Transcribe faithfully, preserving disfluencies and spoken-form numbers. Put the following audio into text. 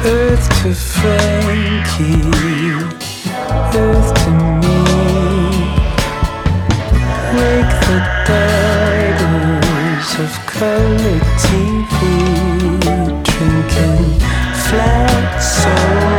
Earth to Frankie, Earth to me. Wake the daughters of color T V, drinking flat soul.